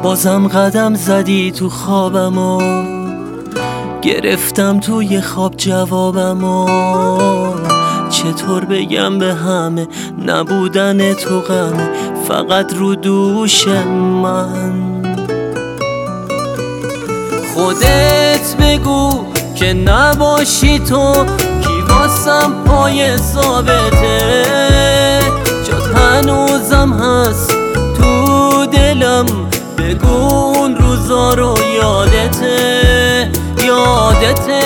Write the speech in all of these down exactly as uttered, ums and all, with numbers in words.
بازم قدم زدی تو خوابمو، گرفتم توی خواب جوابمو. چطور بگم به همه نبودن تو غمه فقط رو دوش من. خودت بگو که نباشی تو کی واسم پای ثابته، جات هنوزم هست تو دلم. بگو اون روزا رو یادته یادته.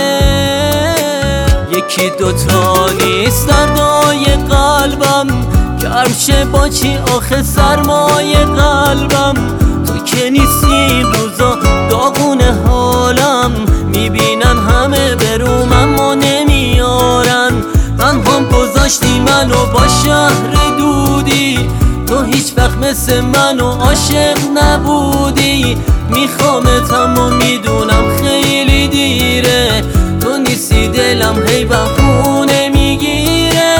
یکی دوتا نیست دردای قلبم، گرم شه با چی آخه سرمای قلبم. تو که نیستی این روزا داغون حالم، میبینن همه بروم اما نمیارن. تنهام گذاشتی منو با شهر دودی، تو هیچ وقت مثل منو عاشق نبودی. میخوامت اما میدونم خیلی دیره، تو نیستی دلم هی بهونه میگیره.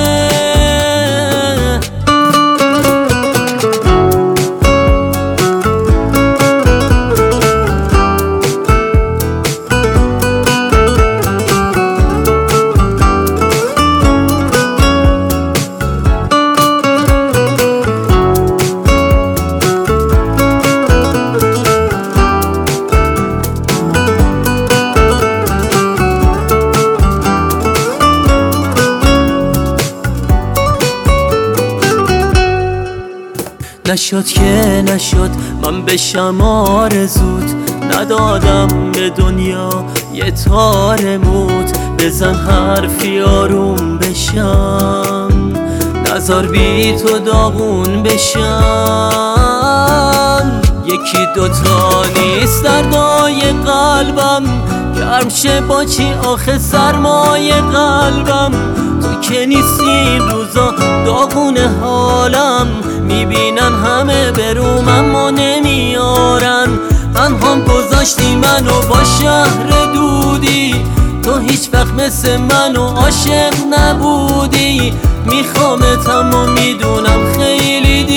نشد که نشد من بشم آرزوت، ندادم به دنیا یه تار موت. بزن حرفی آروم بشم، نزار بی تو داغون بشم. یکی دوتا نیست دردای قلبم، گرم شه با چی آخه سرمای قلبم. تو که نیستی این روزا داغون حالم، میبینن همه بروم اما نمیارن. تنهام گذاشتی منو با شهر دودی، تو هیچ وقت مثل منو عاشق نبودی. میخوامت اما میدونم خیلی